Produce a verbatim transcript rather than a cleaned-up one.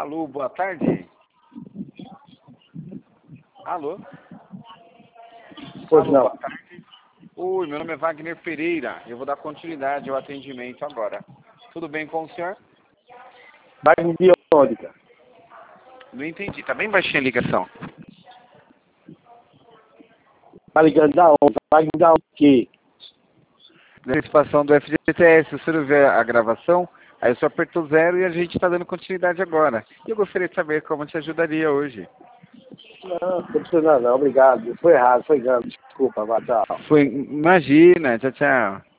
Alô, boa tarde. Alô? Pois Alô, não. boa tarde. Oi, meu nome é Wagner Pereira. Eu vou dar continuidade ao atendimento agora. Tudo bem com o senhor? Vai de onde, cara? Não entendi. Tá bem baixinha a ligação. Tá ligando da onde? Vai dar o quê? Participação do F G T S. O senhor vê a gravação? Aí o senhor apertou zero e a gente está dando continuidade agora. E eu gostaria de saber como te ajudaria hoje. Não, não precisa não, não, obrigado. Foi errado, foi engano. Desculpa, vai, tchau. Foi, imagina, tchau, tchau.